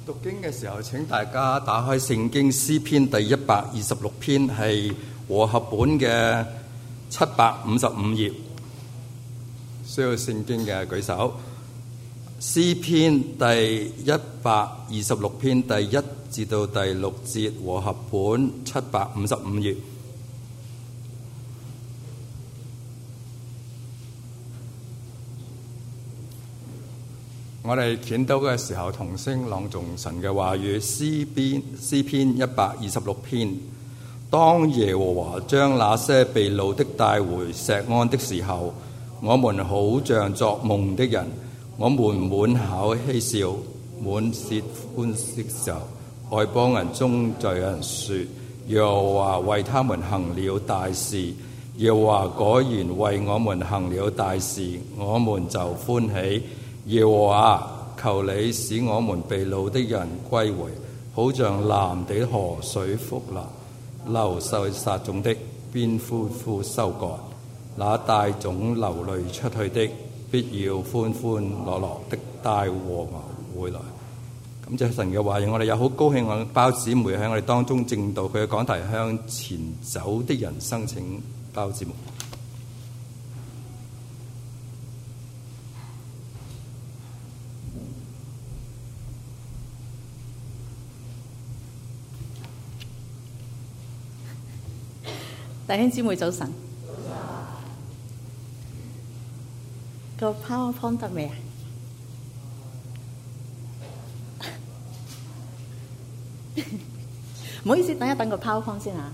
讀經嘅時候，請大家打開聖經詩篇第126篇，係和合本嘅755頁。需要聖經嘅舉手。詩篇第126篇第1至到第6節，和合本755頁。我哋見到嘅時候，同聲朗誦神嘅話語。詩篇126篇。當耶和華將那些被擄的帶回錫安的時候，我們好像作夢的人，我們滿口嬉笑，滿舌歡笑時候，外邦人中就有人說：耶和華為他們行了大事，耶和華果然為我們行了大事，我們就歡喜。耶和華，求你使我們被擄的人歸回，好像南地河水復流，流受撒種的，邊歡呼收割；那帶種流淚出去的，必要歡歡樂樂的帶和牛回來。感謝神嘅話語，我哋又好高興，我包姊妹喺我哋當中證道佢嘅講題，向前走的人生。請包姊妹。 弟兄姊妹早晨，個 PowerPoint 得未啊？唔好意思，等一等個 PowerPoint 先啊。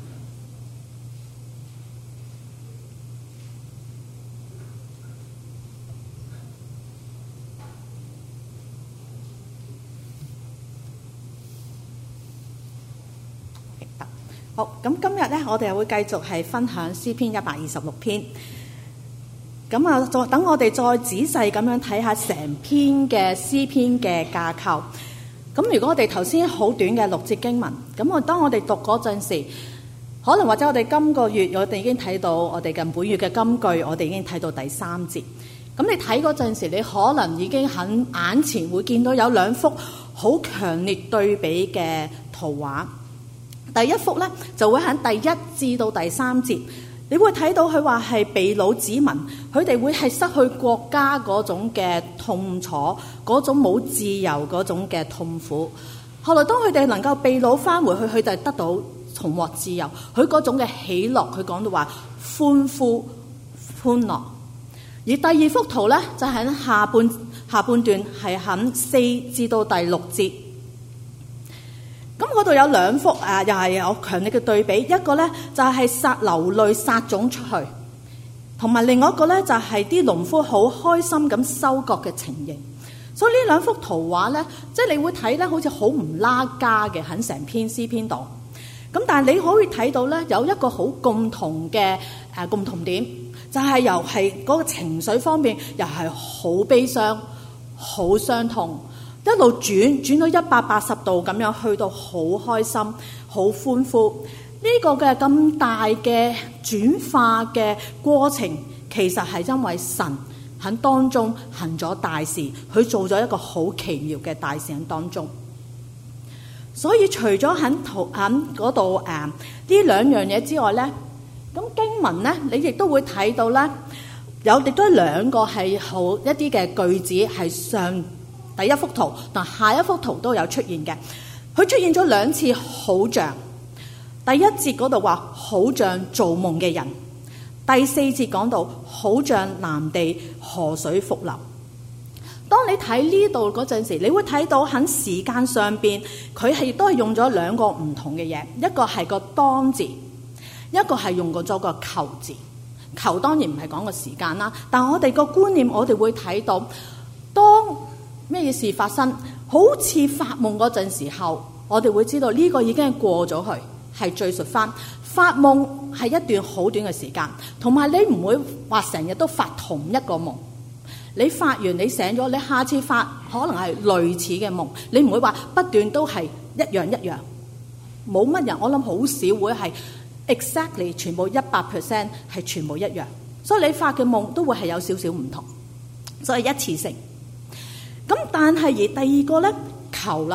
好，咁今日咧，我哋又會繼續係分享詩篇126篇。咁啊，等我哋再仔細咁樣睇下成篇嘅詩篇嘅架構。咁如果我哋頭先好短嘅6節經文，咁當我哋讀嗰陣時，可能或者我哋今個月我哋已經睇到我哋嘅本月嘅金句，我哋已經睇到第3節。咁你睇嗰陣時，你可能已經喺眼前會見到有2幅好強烈對比嘅圖畫。第一幅咧就會喺第1至到第3節，你會睇到佢話係被擄子民，佢哋會係失去國家嗰種嘅痛楚，嗰種冇自由嗰種嘅痛苦。後來當佢哋能夠被擄翻回去，佢哋得到重獲自由，佢嗰種嘅喜樂，佢講到話歡呼歡樂。而第2幅圖咧就喺下半段係喺4至到第6節。咁嗰度有2幅又係有強烈嘅對比，一個咧就係流淚撒種出去，同埋另外一個咧就係啲農夫好開心咁收割嘅情形。所以呢2幅圖畫咧，即係你會睇咧好似好唔拉家嘅喺成篇詩篇度。咁但係你可以睇到咧有一個好共同嘅共同點，就係又係嗰個情緒方面又係好悲傷、好傷痛。一路轉到180度咁樣，去到好開心、好歡呼。呢個嘅咁大嘅轉化嘅過程，其實係因為神喺當中行咗大事，佢做咗一個好奇妙嘅大事喺當中。所以除咗喺嗰度呢2樣嘢之外咧，咁經文咧你亦都會睇到咧，亦都2個係好一啲嘅句子係上。第1幅圖同下一幅圖都有出現嘅，佢出現咗2次，好像第1節嗰度話好像做夢嘅人，第4節講到好像南地河水復流。當你睇呢度嗰陣時，你會睇到喺時間上邊，佢係亦都係用咗2個唔同嘅嘢，一個係個當字，一個係用過咗個求字。求當然唔係講個時間啦，但係我哋個觀念，我哋會睇到當咩事發生，好似發夢嗰陣時候，我哋會知道呢個已經係過咗去，係敘述翻發夢係一段好短嘅時間，同埋你唔會話成日都發同一個夢。你發完你醒咗，你下次發可能係類似嘅夢，你唔會話不斷都係一樣，冇乜人，我諗好少會係 exactly 全部100% 係全部一樣，所以你發嘅夢都會係有少少唔同，所以一次性。咁但係而第2個咧求啦，當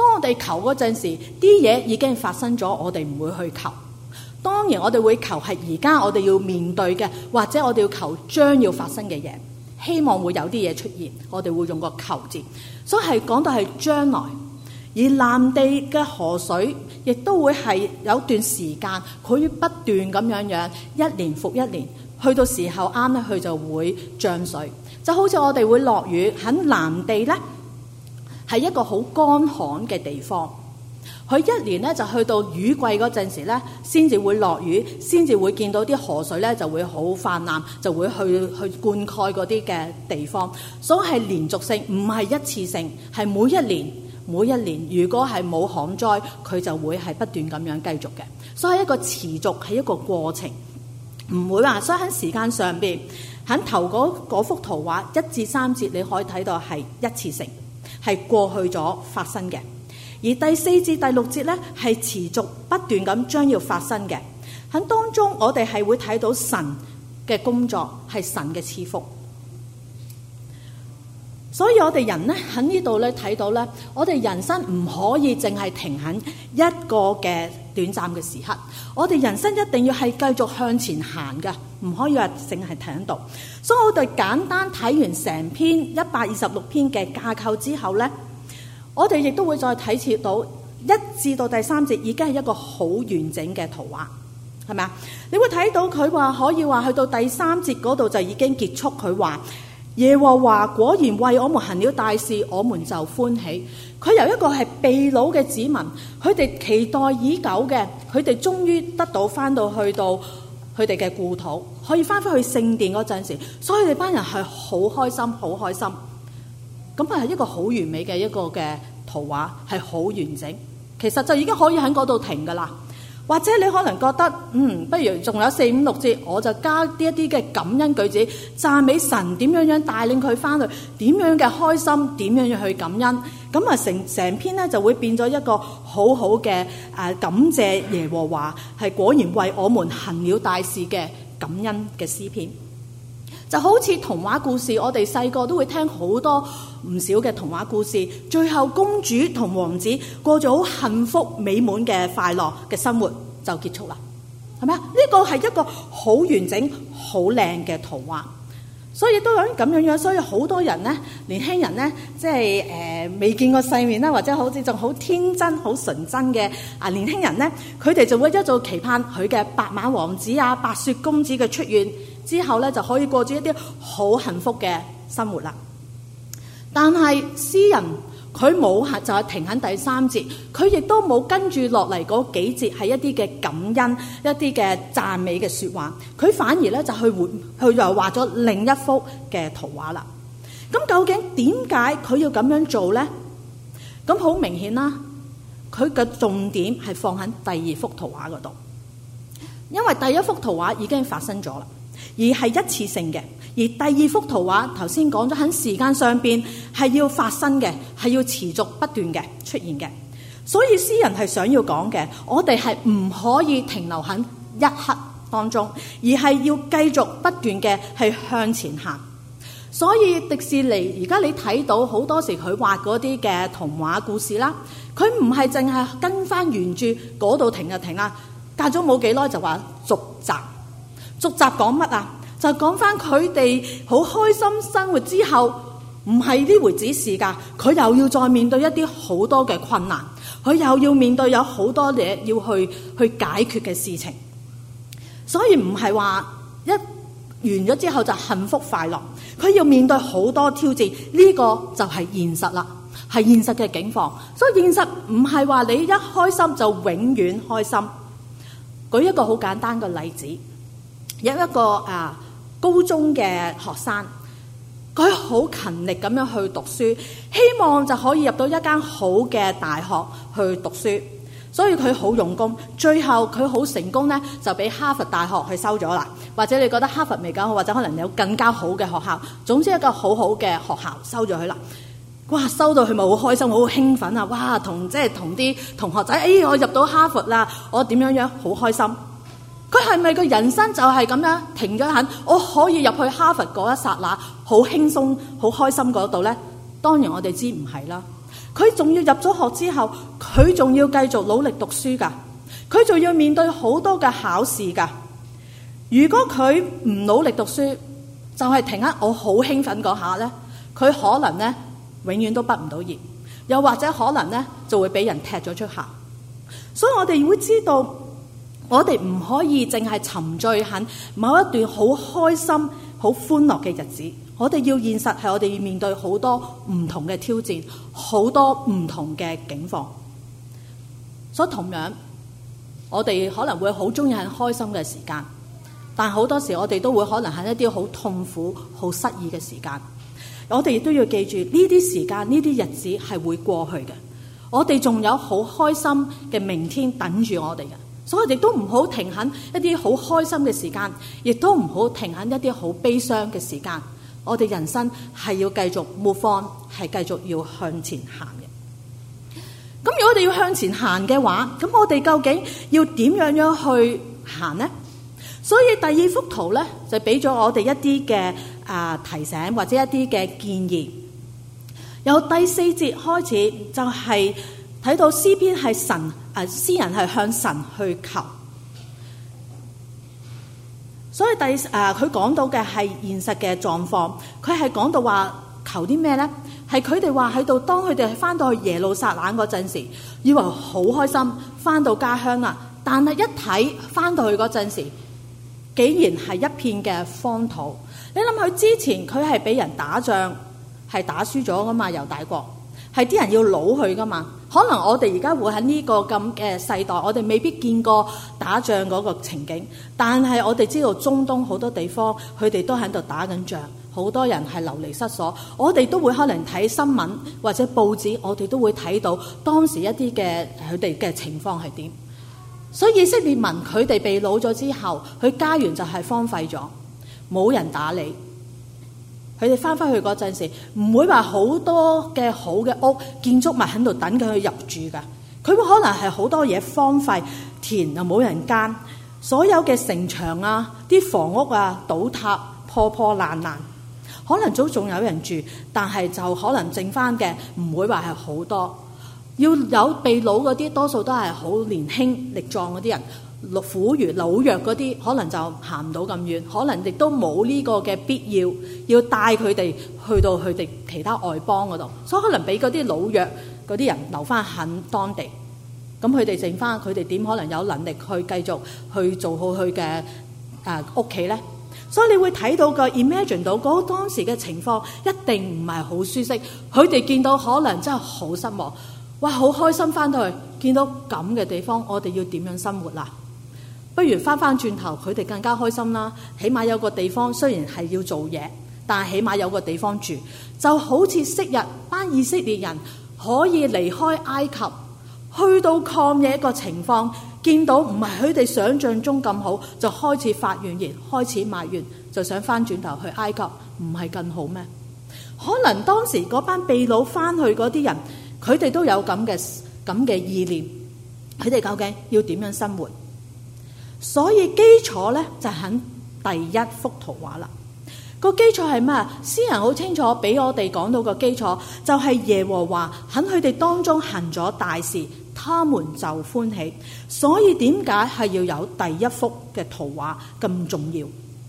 當我哋求嗰陣時，啲嘢已經發生咗，我哋唔會去求。當然我哋會求係而家我哋要面對嘅，或者我哋要求將要發生嘅嘢，希望會有啲嘢出現，我哋會用個求字，所以係講到係將來。而南地嘅河水亦都會係有段時間，佢不斷咁樣一年復一年，去到時候啱咧，佢就會漲水。就好似我哋會落雨喺南地咧，係一個好乾旱嘅地方。佢一年咧就去到雨季嗰陣時咧，先至會落雨，先至會見到啲河水咧就會好氾濫，就會去灌溉嗰啲嘅地方。所以係連續性，唔係一次性，係每一年，如果係冇旱災，佢就會係不斷咁樣繼續嘅。所以係一個持續，係一個過程，唔會話。所以喺時間上邊，喺頭嗰幅圖畫1至3節，你可以睇到係一次性，係過去咗發生嘅。而第4至第6節咧，係持續不斷咁將要發生嘅。喺當中，我哋係會睇到神嘅工作，係神嘅賜福。所以我哋人咧喺呢度咧睇到咧，我哋人生唔可以淨係停喺一個嘅短暫嘅時刻，我哋人生一定要係繼續向前行嘅，唔可以話淨係停喺度。所以我哋簡單睇完成篇126篇嘅架構之後咧，我哋亦都會再睇切到1至到第3節已經係一個好完整嘅圖畫，係咪啊？你會睇到佢話可以話去到第3節嗰度就已經結束，佢話耶和華果然為我們行了大事，我們就歡喜。佢由一個係被擄嘅子民，佢哋期待已久嘅，佢哋終於得到翻到去到佢哋嘅故土，可以翻返去聖殿嗰陣時，所以佢哋班人係好開心，好開心。咁係一個好完美嘅一個嘅圖畫，係好完整。其實就已經可以喺嗰度停噶啦。或者你可能覺得，不如仲有4、5、6節，我就加啲一啲嘅感恩句子，讚美神點樣樣帶領佢翻去，點樣嘅開心，點樣樣去感恩。咁啊，成篇咧就會變咗一個好好嘅感謝耶和華，係果然為我們行了大事嘅感恩嘅詩篇。就好似童話故事，我哋細個都會聽好多唔少嘅童話故事，最後公主同王子過咗好幸福美滿嘅快樂嘅生活就結束啦，係咪啊？呢個係一個好完整好靚嘅圖畫，所以都有咁樣樣。所以好多人呢，年輕人呢，即係未見過世面啦，或者好似仲好天真好純真嘅年輕人呢，佢哋就會一早期盼佢嘅白馬王子啊、白雪公子嘅出現之後咧，就可以過住一啲好幸福嘅生活啦。但係詩人佢冇就係停喺第3節，佢亦都冇跟住落嚟嗰幾節係一啲嘅感恩、一啲嘅讚美嘅說話，佢反而咧就去又畫咗另一幅嘅圖畫啦。咁究竟點解佢要咁樣做咧？咁好明顯啦，佢嘅重點係放喺第2幅圖畫嗰度，因為第1幅圖畫已經發生咗啦。而係一次性嘅，而第2幅圖畫頭先講咗喺時間上邊係要發生嘅，係要持續不斷嘅出現嘅。所以詩人係想要講嘅，我哋係唔可以停留喺一刻當中，而係要繼續不斷嘅係向前行。所以迪士尼而家你睇到好多時佢畫嗰啲嘅童話故事啦，佢唔係淨係跟翻原著嗰度停就停啦，隔咗冇幾耐就話續集。續集講乜啊？就講翻佢哋好開心生活之後，唔係呢回子事㗎。佢又要再面對一啲好多嘅困難，佢又要面對有好多嘢要去解決嘅事情。所以唔係話一完咗之後就幸福快樂，佢要面對好多挑戰。呢個就係現實啦，係現實嘅境況。所以現實唔係話你一開心就永遠開心。舉一個好簡單嘅例子。有一個高中嘅學生，佢好勤力咁樣去讀書，希望就可以入到一間好嘅大學去讀書，所以佢好用功。最後佢好成功呢，就俾哈佛大學去收咗啦。或者你覺得哈佛未夠好，或者可能有更加好嘅學校，總之一個好好嘅學校收咗佢啦。哇！收到佢咪好開心，好興奮啊！哇！同啲同學仔，我入到哈佛啦，我點樣好開心。佢係咪個人生就係咁樣停咗喺我可以入去哈佛嗰一剎那好輕鬆好開心嗰度呢？當然我哋知唔係啦。 佢仲要入咗學之後，佢仲要繼續努力讀書㗎，佢仲要面對好多嘅考試㗎。如果佢唔努力讀書，就係停喺我好興奮嗰下咧，佢可能咧永遠都畢唔到業，又或者可能咧就會俾人踢咗出校。所以我哋會知道，我哋唔可以淨係沉醉喺某一段好開心、好歡樂嘅日子。我哋要現實係我哋要面對好多唔同嘅挑戰，好多唔同嘅境況。所以同樣，我哋可能會好中意喺開心嘅時間，但好多時我哋都會可能喺一啲好痛苦、好失意嘅時間。我哋亦都要記住，呢啲時間、呢啲日子係會過去嘅。我哋仲有好開心嘅明天等住我哋嘅，所以亦都唔好停喺一啲好開心嘅時間，亦都唔好停喺一啲好悲傷嘅時間。我哋人生係要繼續 move on， 係繼續要向前行嘅。咁如果我哋要向前行嘅話，咁我哋究竟要點樣去行呢？所以第二幅圖咧就俾咗我哋一啲嘅提醒或者一啲嘅建議。由第4節開始就係睇到詩篇係神詩人係向神去求。所以佢講到嘅係現實嘅狀況，佢係講到話求啲咩咧？係佢哋話喺度，當佢哋翻到去耶路撒冷嗰陣時，以為好開心，翻到家鄉啦。但係一睇翻到去嗰陣時，竟然係一片嘅荒土。你諗佢之前佢係俾人打仗，係打輸咗噶嘛？猶大國係啲人要擄佢噶嘛？可能我哋而家會喺呢個咁嘅世代，我哋未必見過打仗嗰個情景，但係我哋知道中東好多地方佢哋都喺度打緊仗，好多人係流離失所。我哋都會可能睇新聞或者報紙，我哋都會睇到當時一啲嘅佢哋嘅情況係點。所以以色列民佢哋被擄咗之後，佢家園就係荒廢咗，冇人打理。佢哋翻返去嗰陣時，唔會話好多嘅好嘅屋建築物喺度等佢去入住㗎。佢會可能係好多嘢荒廢，田又冇人耕，所有嘅城牆啊、啲房屋啊倒塌破破爛爛，可能都仲有人住，但係就可能剩翻嘅唔會話係好多。要有被擄嗰啲，多數都係好年輕力壯嗰啲人。婦孺老弱嗰啲可能就行唔到咁遠，可能亦都冇呢個嘅必要帶佢哋去到佢哋其他外邦嗰度，所以可能俾嗰啲老弱嗰啲人留翻喺當地。咁佢哋剩翻，佢哋點可能有能力去繼續去做好佢嘅屋企咧？所以你會睇到個 imagine 到嗰當時嘅情況一定唔係好舒適。佢哋見到可能真係好失望，哇！好開心翻到去見到咁嘅地方，我哋要點樣生活啦？不如翻轉頭，佢哋更加開心啦。起碼有個地方，雖然係要做嘢，但係起碼有個地方住。就好似昔日班以色列人可以離開埃及，去到曠野個情況，見到唔係佢哋想象中咁好，就開始發怨言，開始埋怨，就想翻轉頭去埃及，唔係更好咩？可能當時嗰班被擄翻去嗰啲人，佢哋都有咁嘅意念，佢哋究竟要點樣生活？所以基礎咧就喺第一幅圖畫啦。個基礎係咩？詩人好清楚俾我哋講到個基礎，就係耶和華喺佢哋當中行咗大事，他們就歡喜。所以點解係要有第一幅嘅圖畫咁重要？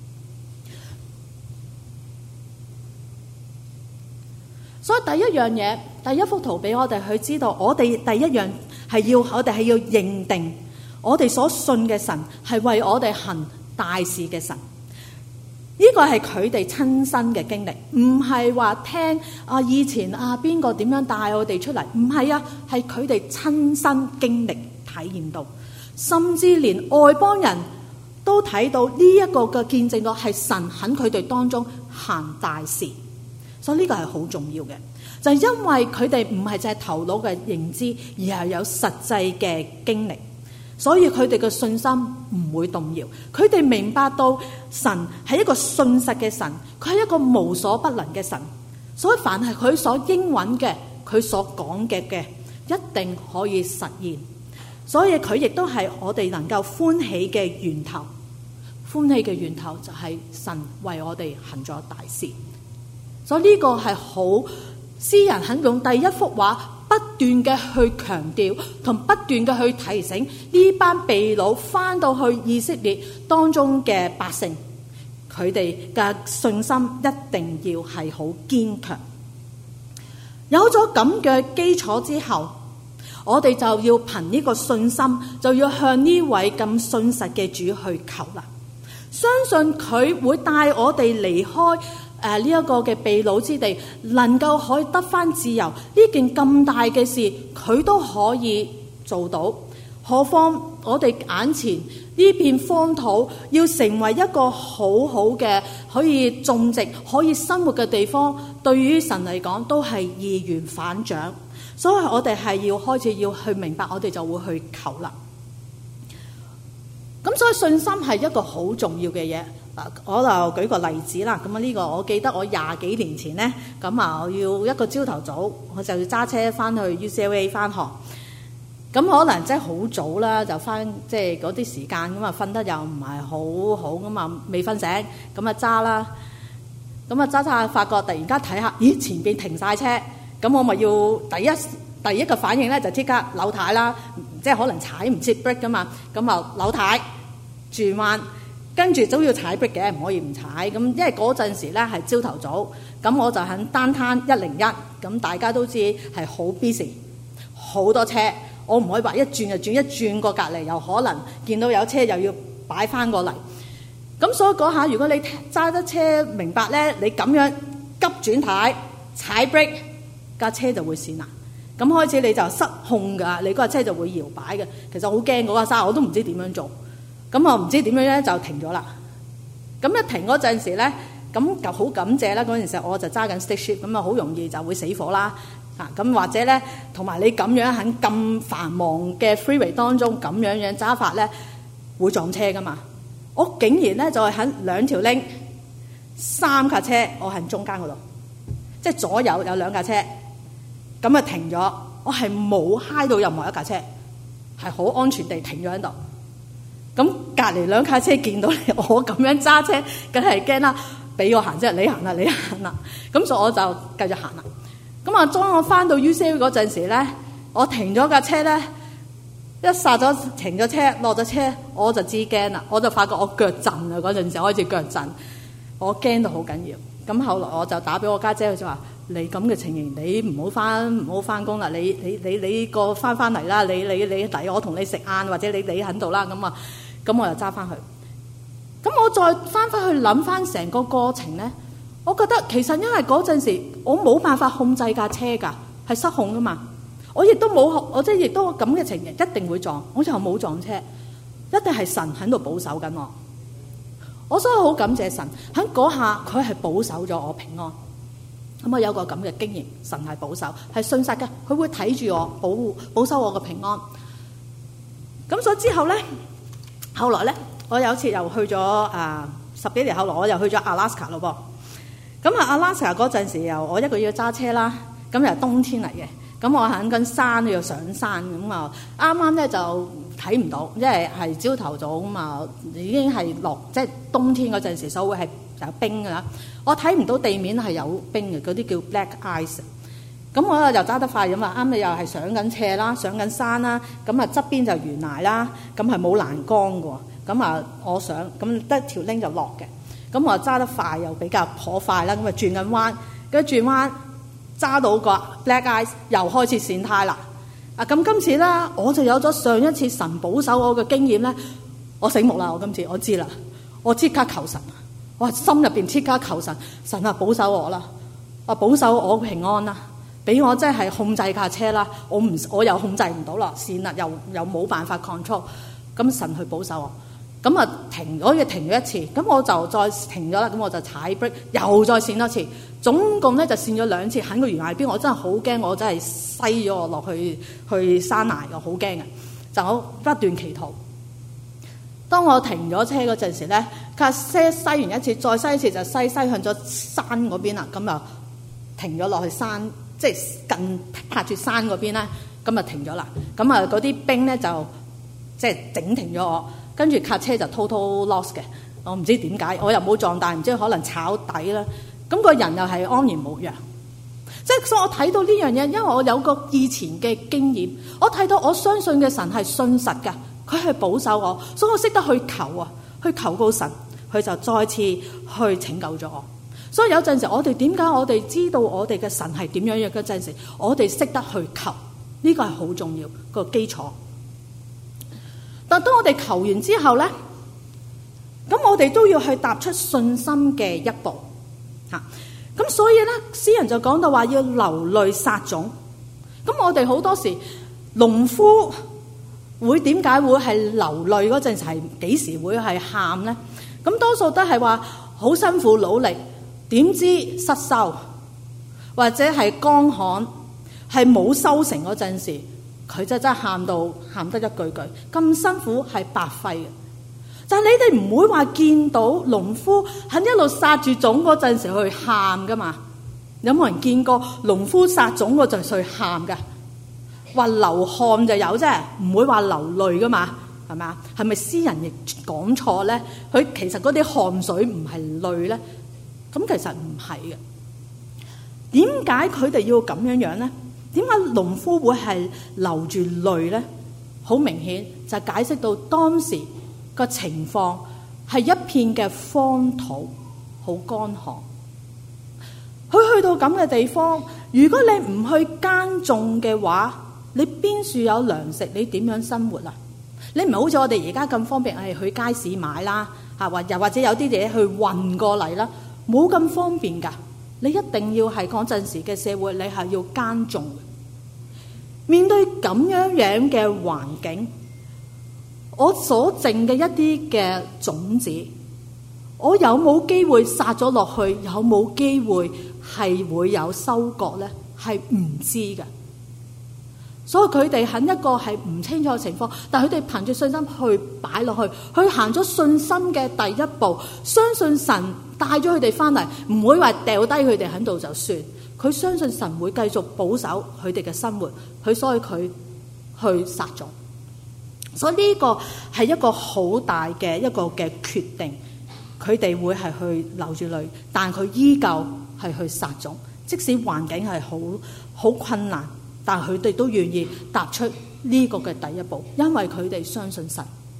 所以第一樣嘢，第一幅圖俾我哋去知道，我哋第一樣我哋係要認定。我哋所信嘅神係為我哋行大事嘅神，呢個係佢哋親身嘅經歷，唔係話聽以前邊個點樣帶我哋出嚟，唔係啊，係佢哋親身經歷體驗到，甚至連外邦人都睇到呢一個嘅見證到係神喺佢哋當中行大事，所以呢個係好重要嘅，就係因為佢哋唔係淨係頭腦嘅認知，而係有實際嘅經歷。所以佢哋嘅信心唔會動搖，佢哋明白到神係一個信實嘅神，佢係一個無所不能嘅神，所以凡係佢所應允嘅，佢所講嘅一定可以實現。所以佢亦都係我哋能夠歡喜嘅源頭，歡喜嘅源頭就係神為我哋行咗大事。所以呢個係好詩人肯用第一幅畫不斷嘅去強調同不斷嘅去提醒呢班被擄翻到去以色列當中嘅百姓，佢哋嘅信心一定要係好堅強。有咗咁嘅基礎之後，我哋就要憑呢個信心，就要向呢位咁信實嘅主去求啦。相信佢會帶我哋離開呢一個嘅被擄之地，能夠可以得返自由。呢件咁大嘅事，佢都可以做到。何況我哋眼前呢片荒土，要成為一個好好嘅可以種植、可以生活嘅地方，對於神嚟講都係易如反掌。所以我哋係要開始要去明白，我哋就會去求啦。咁所以信心係一個好重要嘅嘢。我就舉個例子啦。咁呢個我記得我20幾年前呢，咁我要一個朝頭早，我就要揸車翻去 UCLA 翻學。咁可能真係好早啦，就翻即係嗰啲時間咁啊，瞓得又唔係好好咁啊，未瞓醒咁啊揸啦。咁啊揸下，發覺突然間睇下，咦前邊停晒車，咁我咪要第一個反應咧就即刻扭軚啦，即係可能踩唔切 brake 噶嘛，咁啊扭軚轉彎，跟住都要踩 brake 嘅，唔可以唔踩。咁因為嗰陣時咧係朝頭早，咁我就喺downtown 101，咁大家都知係好 busy， 好多車。我唔可以話一轉就轉，一轉過隔離又可能見到有車又要擺翻過嚟。咁所以嗰下如果你揸得車明白咧，你咁樣急轉軚踩 brake， 架車就會跣啦。咁開始你就失控㗎，你嗰架車就會搖擺嘅。其實好驚嗰架沙，我都唔知點樣做。咁我唔知點樣咧就停咗啦。咁一停嗰陣時咧，咁就好感謝啦。嗰陣時我就揸緊 stick shift， 咁啊好容易就會死火啦。咁或者咧，同埋你咁樣喺咁繁忙嘅 freeway 當中咁樣揸法咧，會撞車噶嘛。我竟然咧就係喺2條 lane 3架車，我喺中間嗰度，即係左右有2架車，咁啊停咗。我係冇揩到任何一架車，係好安全地停咗喺度。咁隔離2架車見到你我咁樣揸車，梗係驚啦，俾我行啫，你行啦，你行啦。咁所以我就繼續行啦。咁啊，當我翻到 UCL 嗰陣時咧，我停咗架車咧，一剎咗停咗車，落咗車，我就知驚啦，我就發覺我腳震啊！嗰陣時開始腳震，我驚到好緊要。咁後來我就打俾我家姐，佢就話：你咁嘅情形，你唔好翻工啦，你個翻嚟啦，你嚟我同你食晏，或者你喺度啦。咁啊，咁我就揸翻去。咁我再翻去諗翻成個過程咧。我覺得其實因為嗰陣時我冇辦法控制架車㗎，係失控㗎嘛。我亦都冇，我即係亦都咁嘅情形一定會撞，我又冇撞車，一定係神喺度保守緊我。我所以好感謝神喺嗰下，佢係保守咗我平安。咁我有個咁嘅經驗，神係保守，係信實嘅，佢會睇住我，保守我嘅平安。咁所以之後咧，後來咧，我有一次又去咗10幾年後來，我又去咗 Alaska 咯噃。咁阿拉斯加嗰陣時又我一個月揸車啦，咁又係冬天嚟嘅，咁我行緊山要上山，咁啊啱啱咧就睇唔到，因為係朝頭早咁啊，已經係落即係冬天嗰陣時，所以會係有冰㗎啦。我睇唔到地面係有冰嘅，嗰啲叫 black ice。咁我又揸得快咁啊，啱你又係上緊斜啦，上緊山啦，咁啊側邊就懸崖啦，咁係冇欄杆㗎，咁啊我上咁得條 link 就落嘅。咁我揸得快又比較頗快啦，咁啊轉緊彎，跟住轉彎揸到個 black ice 又開始跣胎啦。咁今次咧我就有咗上一次神保守我嘅經驗咧，我醒目啦！我今次我知啦，我即刻求神，我心入邊即刻求神，神啊保守我啦，保守我平安啦，俾我真係控制架車啦，我又控制唔到啦，跣啦又冇辦法 control， 咁神去保守我。咁啊停咗一次，咁我就再停咗啦，咁我就踩 brake， 又再跣多次，總共咧就跣咗2次，喺個懸崖邊，我真係好驚，我真係篩咗我落去山崖，我好驚嘅，就我不斷祈禱。當我停咗車嗰陣時咧，架車篩完一次，再篩一次就篩向咗山嗰邊啦，咁就停咗落去山，即係近拍住山嗰邊咧，咁啊停咗啦，咁啊嗰啲冰咧就即係整停咗我。跟住架車就 total loss 嘅，我唔知點解，我又冇撞大，唔知可能炒底啦。咁個人又係安然無恙。 即係所以我睇到呢樣嘢，因為我有個以前嘅經驗，我睇到我相信嘅神係信實嘅，佢係保守我，所以我識得去求啊，去求告神，佢就再次去拯救咗我。所以有陣時我哋點解我哋知道我哋嘅神係點樣樣嘅陣時，我哋識得去求，呢個係好重要個基礎。但當我哋求完之後咧，咁我哋都要去踏出信心嘅一步吓。咁所以咧，詩人就講到話要流淚撒種。咁我哋好多時農夫會點解會係流淚嗰陣時係幾時會係喊咧？咁多數都係話好辛苦努力，點知失收或者係乾旱，係冇收成嗰陣時，佢真係喊得一句句咁辛苦係白費嘅。但係你哋唔會話見到農夫喺一路撒住種嗰陣時去喊噶嘛？有冇人見過農夫撒種嗰陣時去喊噶？話流汗就有啫，唔會話流淚噶嘛？係咪啊？係咪詩人亦講錯咧？佢其實嗰啲汗水唔係淚咧？咁其實唔係嘅。點解佢哋要咁樣樣咧？點解農夫會係流住淚咧？好明顯就解釋到當時個情況係一片嘅荒土，好乾旱。佢去到咁嘅地方，如果你唔去耕種嘅話，你邊處有糧食？你點樣生活啊？你唔係好似我哋而家咁方便，係去街市買啦，又或者有啲嘢去運過嚟啦，冇咁方便㗎。你一定要係嗰陣時嘅社會，你係要耕種。面對咁樣嘅環境，我所剩嘅一啲嘅種子，我有冇機會撒咗落去？有冇機會係會有收割咧？係唔知嘅。所以佢哋喺一個係唔清楚嘅情況，但係佢哋憑住信心去擺落去，去行咗信心嘅第一步，相信神帶咗佢哋翻嚟，唔會話掉低佢哋喺度就算。佢相信神會繼續保守佢哋嘅生活，所以佢去撒種。所以呢個係一個好大嘅一個嘅決定，佢哋會係去流住淚，但佢依舊係去撒種，即使環境係好困難，但佢哋都願意踏出呢個嘅第一步，因為佢哋相信神。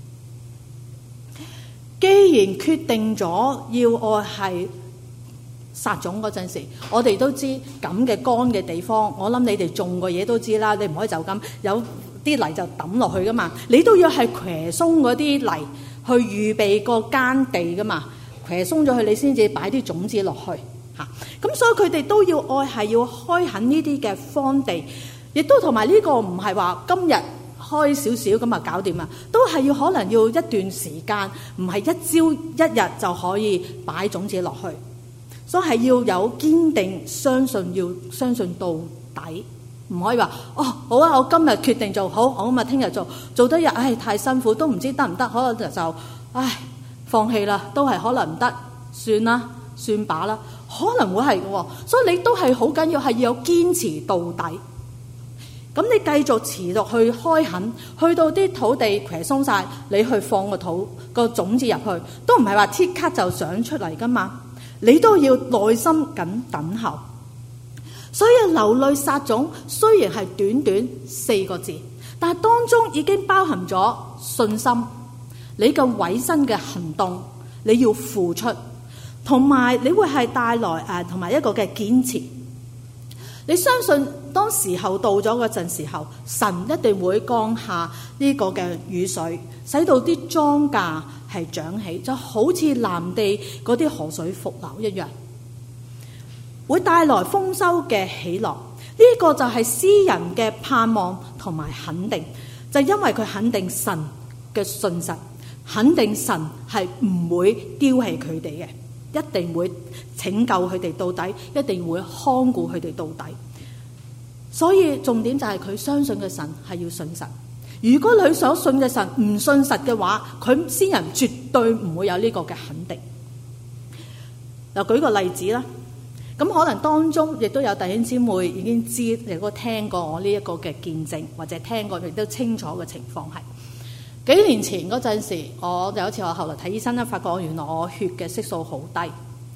既然決定咗要愛係撒種嗰陣時，我哋都知咁嘅乾嘅地方，我諗你哋種過嘢都知啦，你唔可以就咁有啲泥就抌落去噶嘛，你都要係茄鬆嗰啲泥去預備個耕地噶嘛，茄鬆咗佢，你先至擺啲種子落去嚇。咁所以佢哋都要愛係要開墾呢啲嘅荒地，亦都同埋呢個唔係話今日開少少咁啊搞掂啊，都係要可能要一段時間，唔係一朝一日就可以擺種子落去。所以係要有堅定相信，要相信到底，唔可以話哦好啊，我今日決定做好，我咁啊聽日做得日，太辛苦都唔知得唔得，可能就放棄啦，都係可能唔得，算啦，算把啦，可能會係嘅。所以你都係好緊要，係要有堅持到底。咁你繼續持續去開墾，去到啲土地茄鬆晒，你去放個種子入去，都唔係話即刻就長出嚟噶嘛。你都要耐心咁等候，所以流淚撒種雖然係短短4個字，但係當中已經包含咗信心，你嘅委身嘅行動，你要付出，同埋你會係帶來同埋一個嘅堅持。你相信當時候到咗嗰陣時候，神一定會降下呢個嘅雨水，使到啲莊稼係長起，就好似南地嗰啲河水復流一樣，會帶來豐收嘅喜樂。呢個就係詩人嘅盼望同埋肯定，就因為佢肯定神嘅信實，肯定神係唔會丟棄佢哋嘅，一定會拯救佢哋到底，一定會看顧佢哋到底。所以重點就係佢相信嘅神係要信實。如果佢所信嘅神唔信實嘅話，佢詩人絕對唔會有呢個嘅肯定。嗱，舉個例子啦，咁可能當中亦都有弟兄姊妹已經知，亦都聽過我呢一個嘅見證，或者聽過亦都清楚嘅情況係幾年前嗰陣時，我有一次我後來睇醫生咧，發覺原來我血嘅色素好低。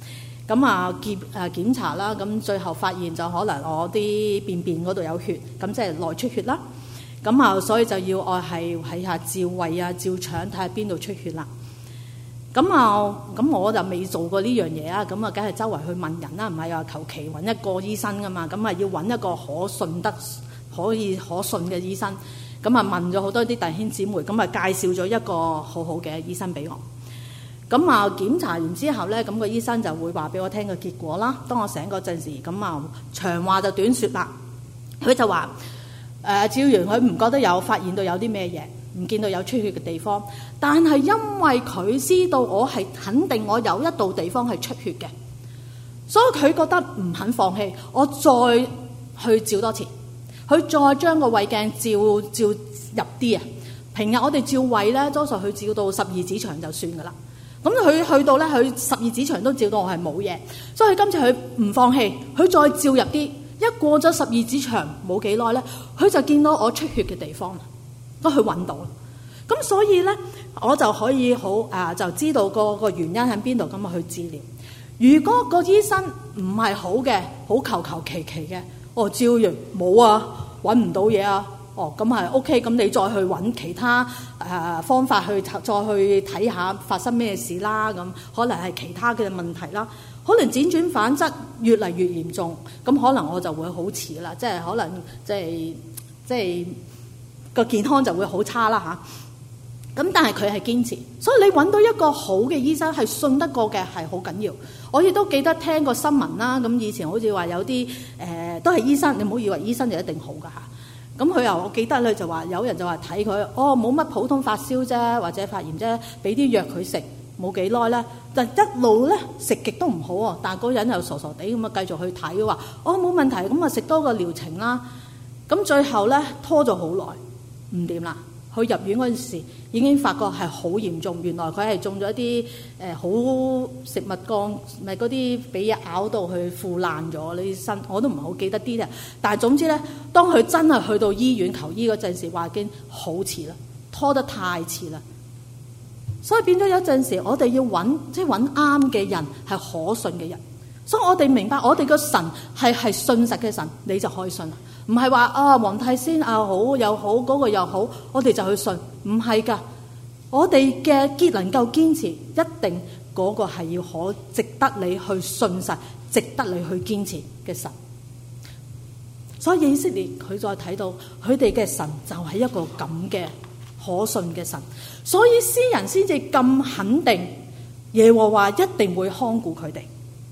咁檢查啦，咁最後發現就可能我啲便便嗰度有血，咁即係內出血啦。所以就要我係睇下照胃啊、照腸睇下邊度出血啦。咁我就未做過呢樣嘢啊，咁梗係周圍去問人啦，唔係話求其揾一個醫生噶嘛，咁要揾一個可信嘅醫生。問咗好多啲弟兄姊妹，介紹咗一個好好嘅醫生俾我。檢查完之後咧，個醫生就會話俾我聽個結果啦。當我醒嗰陣時，長話就短說啦，佢就話照完佢唔覺得有發現到有啲咩嘢，唔見到有出血嘅地方，但係因為佢知道我係肯定我有一度地方係出血嘅，所以佢覺得唔肯放棄，我再去照多次，佢再將個胃鏡照入啲啊。平日我哋照胃咧，多數佢照到12指腸就算噶啦。咁佢去到咧，佢12指腸都照到我係冇嘢，所以今次佢唔放棄，佢再照入啲。一過咗12指腸冇幾耐咧，佢就見到我出血嘅地方啦，咁佢揾到啦。咁所以咧，我就可以就知道個原因喺邊度，咁去治療。如果個醫生唔係好嘅，好求其嘅，照完冇啊，揾唔到嘢啊，咁係 OK，咁你再去揾其他方法再去睇下發生咩事啦。咁可能係其他嘅問題啦。可能輾轉反側越嚟越嚴重，咁可能我就會好遲啦，即係可能即係個健康就會好差啦嚇。咁但係佢係堅持，所以你揾到一個好嘅醫生係信得過嘅係好緊要。我亦都記得聽過新聞啦，咁以前好似話有啲都係醫生，你唔好以為醫生就一定好噶嚇。咁佢我記得咧就話有人就話睇佢冇乜普通發燒啫，或者發炎啫，俾啲藥佢食。冇幾耐咧，就一路咧食極都唔好喎，但係嗰人又傻傻地咁繼續去睇，話冇問題，咁食多個療程啦。咁最後咧拖咗好耐，唔掂啦。去入院嗰陣時已經發覺係好嚴重，原來佢係中咗一啲好食物鋼，咪嗰啲俾嘢咬到佢腐爛咗呢啲身，我都唔係好記得啲嘅。但係總之咧，當佢真係去到醫院求醫嗰陣時，話已經好遲啦，拖得太遲啦。所以變咗有陣時，我哋要揾啱嘅人，係可信嘅人。所以我哋明白，我哋個神係信實嘅神，你就可以信啦。唔係話黃太仙好又好，嗰個又好，我哋就去信。唔係噶，我哋嘅能夠堅持，一定嗰個係要值得你去信實，值得你去堅持嘅神。所以以色列佢再睇到佢哋嘅神就係一個咁嘅可信嘅神，所以詩人先至咁肯定耶和華一定會看顧佢哋。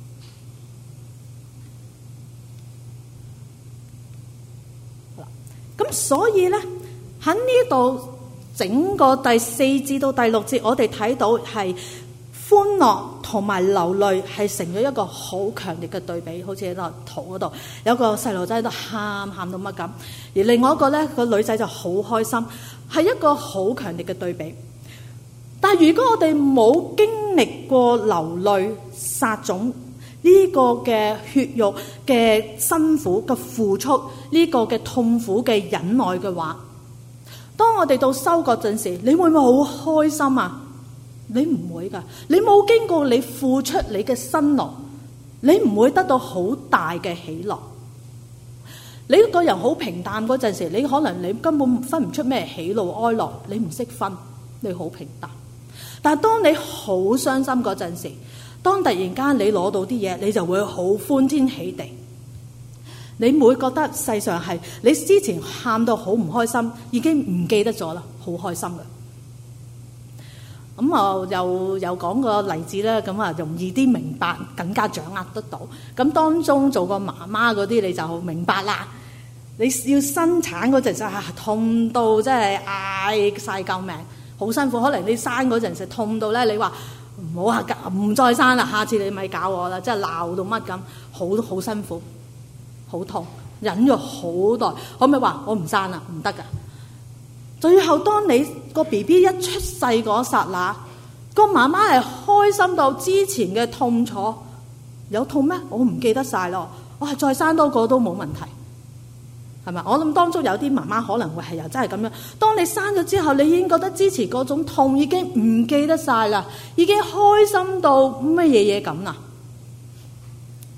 咁所以咧喺呢度整個第4至到第6節，我哋睇到係歡樂同埋流淚係成咗一個好強烈嘅對比，好似喺個圖嗰度有個細路仔喺度喊到乜咁，而另外一個咧個女仔就好開心，係一個好強烈嘅對比。但係如果我哋冇經歷過流淚撒種呢個嘅血肉嘅辛苦嘅付出，呢個嘅痛苦嘅忍耐嘅話，當我哋到收割陣時，你會唔會好開心啊？你唔會噶，你冇經過你付出你嘅辛勞，你唔會得到好大嘅喜樂。你一個人好平淡嗰陣時，你可能你根本分唔出咩喜怒哀樂，你唔識分，你好平淡。但係當你好傷心嗰陣時，當突然間你攞到啲嘢，你就會好歡天喜地。你唔會覺得世上係你之前喊到好唔開心，已經唔記得咗啦，好開心嘅。咁我又講個例子咧，咁啊容易啲明白，更加掌握得到。咁當中做個媽媽嗰啲，你就明白啦。你要生產嗰陣時痛到真係嗌晒救命，好辛苦。可能你生嗰陣時痛到咧，你話唔好唔再生啦，下次你咪搞我啦，真係鬧到乜咁，好辛苦，好痛，忍咗好耐，可唔可以話我唔生啦？唔得噶。最後當你個 BB 一出世嗰剎那，個媽媽係開心到之前嘅痛楚有痛咩？我唔記得晒咯。我係再生多個都冇問題，係咪？我諗當中有啲媽媽可能會係又真係咁樣。當你生咗之後，你已經覺得之前嗰種痛已經唔記得晒啦，已經開心到乜嘢嘢咁啦。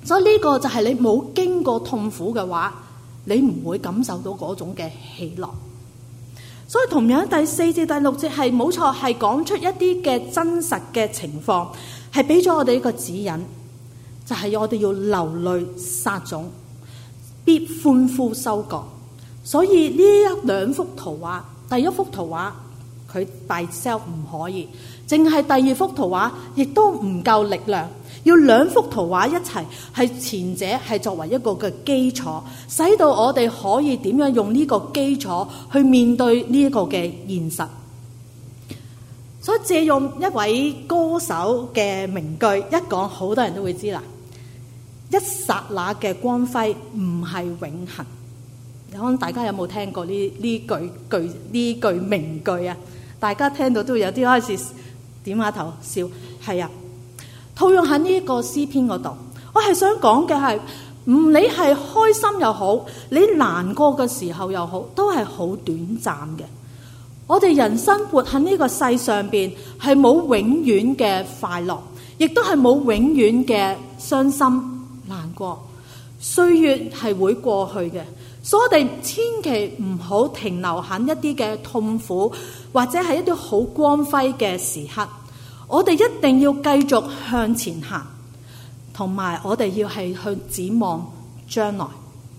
所以呢個就係你冇經過痛苦嘅話，你唔會感受到嗰種嘅喜樂。所以同樣第4至第6節係冇錯，係講出一啲嘅真實嘅情況，係俾咗我哋一個指引，就係我哋要流淚撒種，必歡呼收割。所以呢兩幅圖畫，第一幅圖畫佢 by itself 唔可以，淨係第二幅圖畫亦都唔夠力量，要兩幅圖畫一齊，係前者係作為一個嘅基礎，使到我哋可以點樣用呢個基礎去面對呢一個嘅現實。所以借用一位歌手嘅名句一講，好多人都會知啦。一剎那嘅光輝唔係永恆。可能大家有冇聽過呢句名句啊？大家聽到都會有啲開始點下頭笑。係啊，套用喺呢個詩篇嗰度，我係想講嘅係，唔理係開心又好，你難過嘅時候又好，都係好短暫嘅。我哋人生活喺呢個世上邊，係冇永遠嘅快樂，亦都係冇永遠嘅傷心難過。歲月係會過去嘅。所以我哋千祈唔好停留喺一啲嘅痛苦，或者係一啲好光輝嘅時刻。我哋一定要繼續向前行，同埋我哋要係去展望將來。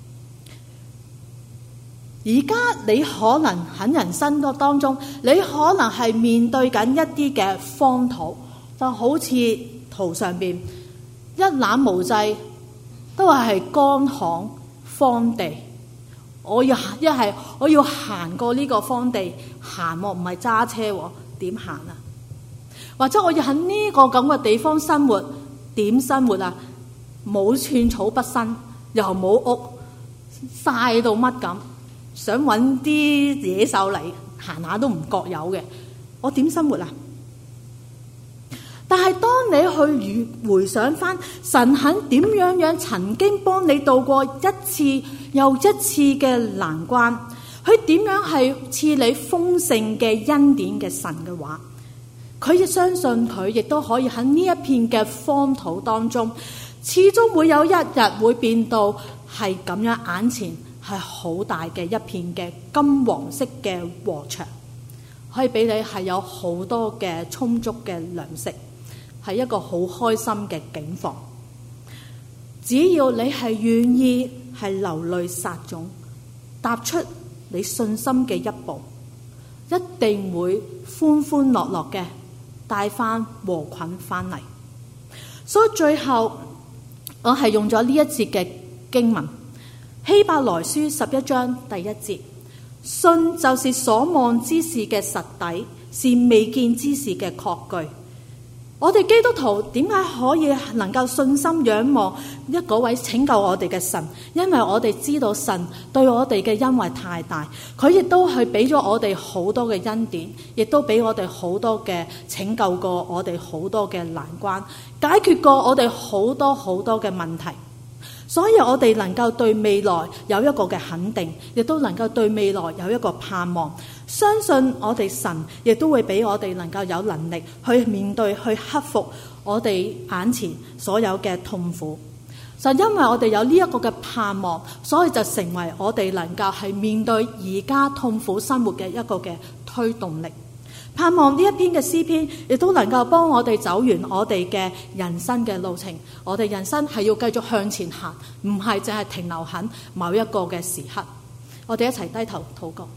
而家你可能喺人生個當中，你可能係面對緊一啲嘅荒土，就好似圖上邊一覽無際，都係乾旱荒地。我要行過呢個荒地，行喎，唔係揸車喎，點行啊？或者我要喺呢個咁嘅地方生活，點生活啊？冇寸草不生，又冇屋，曬到乜咁，想揾啲野獸嚟行下都唔覺有嘅，我點生活啊？但係當你去回想翻神肯點樣曾經幫你度過一次又一次嘅難關，佢點樣係賜你豐盛嘅恩典嘅神嘅話，佢亦相信佢亦都可以喺呢一片嘅荒土當中，始終會有一日會變到係咁樣，眼前係好大嘅一片嘅金黃色嘅禾場，可以俾你係有好多嘅充足嘅糧食，係一個好開心嘅境況。只要你係願意係流淚撒種，踏出你信心嘅一步，一定會歡歡樂樂嘅帶翻禾捆翻嚟。所以最後我係用咗呢一節嘅經文，希伯來書11章第1節，信就是所望之事嘅實底，是未見之事嘅確據。我哋基督徒點解可以能夠信心仰望嗰位拯救我哋嘅神？因為我哋知道神對我哋嘅恩惠太大，佢亦都係俾咗我哋好多嘅恩典，亦都俾我哋好多嘅拯救過我哋好多嘅難關，解決過我哋好多好多嘅問題。所以我哋能夠對未來有一個嘅肯定，亦都能夠對未來有一個盼望。相信我哋神亦都會俾我哋能夠有能力去面對、去克服我哋眼前所有嘅痛苦。就因為我哋有呢一個嘅盼望，所以就成為我哋能夠係面對而家痛苦生活嘅一個嘅推動力。盼望呢一篇嘅詩篇亦都能夠幫我哋走完我哋嘅人生嘅路程。我哋人生係要繼續向前行，唔係淨係停留喺某一個嘅時刻。我哋一齊低頭禱告。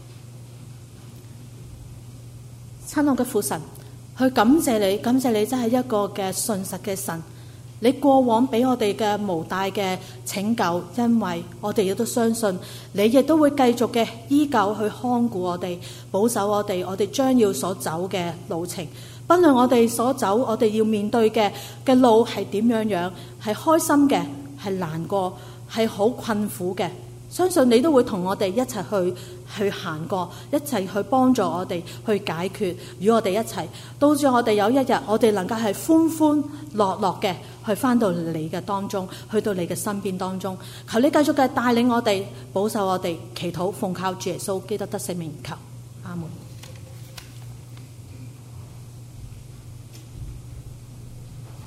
親愛嘅父神，去感謝你，感謝你真係一個嘅信實嘅神。你過往俾我哋嘅無大嘅拯救，因為我哋亦都相信你亦都會繼續嘅依舊去看顧我哋，保守我哋將要所走嘅路程。不論我哋所走，我哋要面對嘅路係點樣，係開心嘅，係難過，係好困苦嘅，相信你都會同我哋一齊去行過，一齊去幫助我哋去解決，與我哋一齊，到住我哋有一日，我哋能夠係歡歡樂樂嘅去返到你嘅當中，去到你嘅身邊當中。求你繼續嘅帶領我哋，保守我哋，祈禱奉靠主耶穌基督得勝名求，阿門。